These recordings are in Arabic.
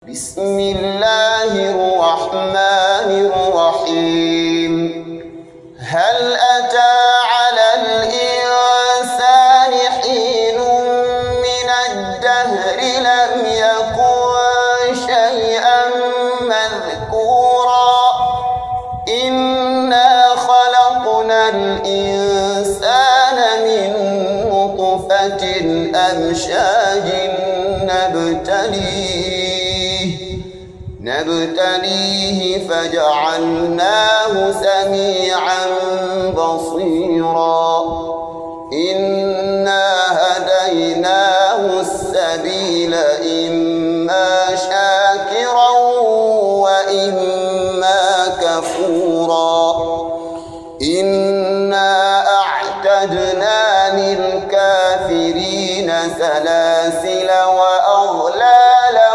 بسم الله الرحمن الرحيم. هل أتى على الإنسان حين من الدهر لم يكن شيئا مذكورا إنا خلقنا الإنسان من نطفة أمشاج نبتليه فجعلناه سميعا بصيرا إنا هديناه السبيل إما شاكرا وإما كفورا إنا أعتدنا للكافرين سلاسل وأغلالا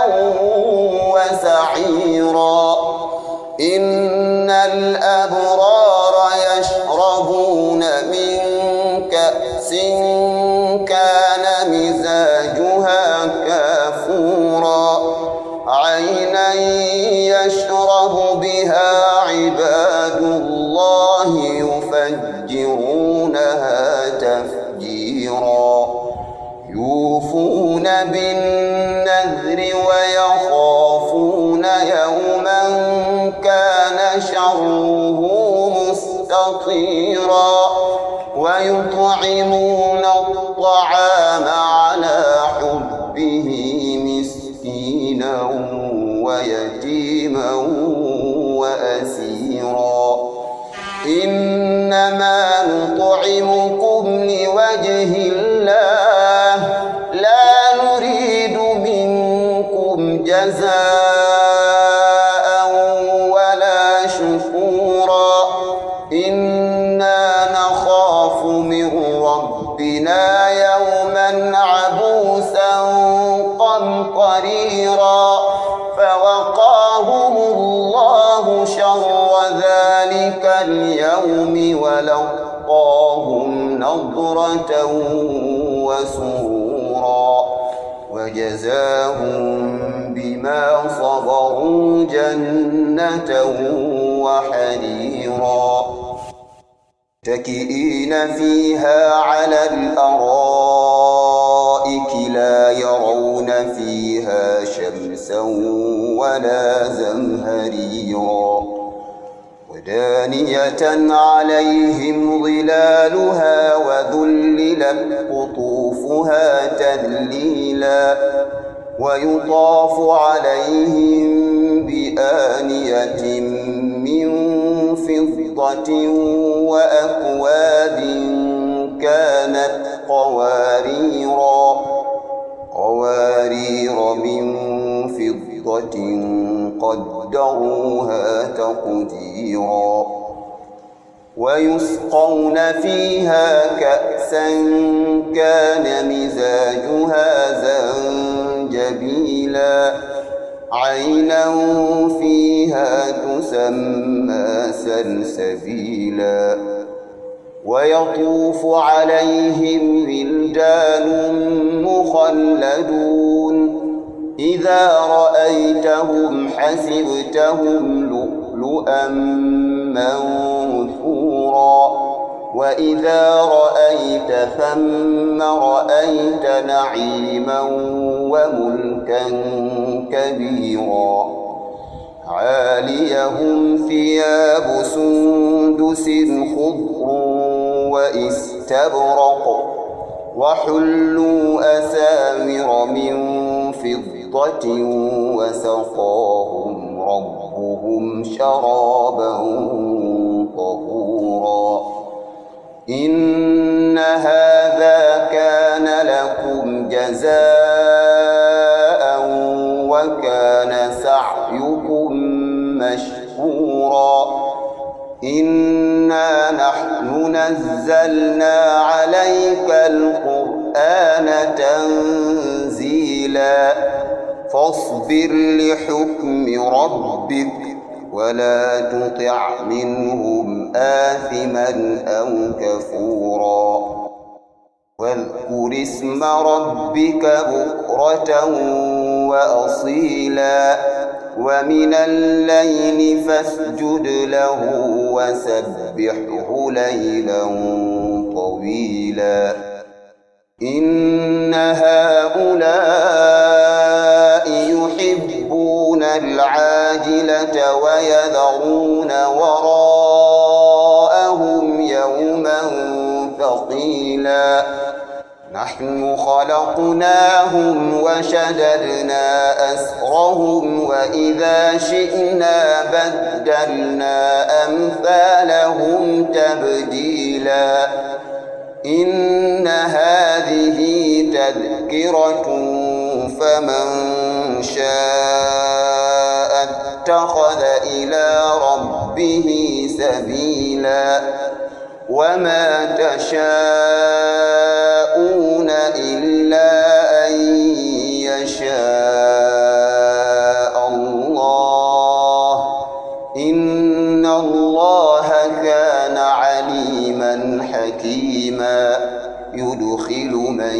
وسعيرا إن الأبرار يشربون من كأس كان مزاجها كافورا عينا يشرب بها عباد الله يفجرونها تفجيرا يوفون بالنذر ويخافون يوما كان شره مستطيرا ويطعمون الطعام على حبه مسكينا ويتيما وأسيرا إنما نطعمكم لوجه الله لا نريد منكم جزاء ولا شكورا إنا نخاف من ربنا يوما عبوسا قمطريرا فوقاهم الله شر ذلك اليوم ولقاهم نضرة وسرورا وجزاهم بما صبروا جنة وحريرا متكئين فيها على الأرائك لا يرون فيها شمسا ولا زمهريرا ودانية عليهم ظلالها وذللت قطوفها تذليلا ويطاف عليهم بآنية من فضة وأكواب كانت قوارير من فضة قدروها تقديرا ويسقون فيها كأسا كان مزاجها زنجبيلا عينا فيها تسمى سلسبيلا ويطوف عليهم ولدان مخلدون إذا رأيتهم حسبتهم لؤلؤا منثورا وإذا رأيت ثم رأيت نعيما وملكا كبيرا عاليهم ثياب سندس خضر واستبرق وحلوا أساور من فضة وسقاهم ربهم شرابا طهورا إن هذا كان لكم جزاء وكان سعيكم مشكورا إنا نحن نزلنا عليك القرآن تنزيلا فاصبر لحكم ربك ولا تطع منهم آثما أو كفورا واذكر اسم ربك بكرة وأصيلا ومن الليل فاسجد له وسبحه ليلا طويلا إن هؤلاء يحبون العاجلة ويذرون وراءهم يوما ثقيلا نحن خلقناهم وشددنا أسرهم وإذا شئنا بدلنا أمثالهم تبديلا إن هذه تذكرة فمن شاء اتخذ إلى ربه سبيلا وما تشاءون إلا أن يشاء الله إن الله كان عليما حكيما يدخل من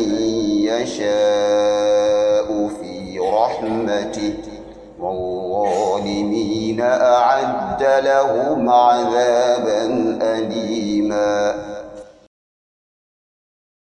يشاء في رحمته والظالمين أعد لهم عذابا أليما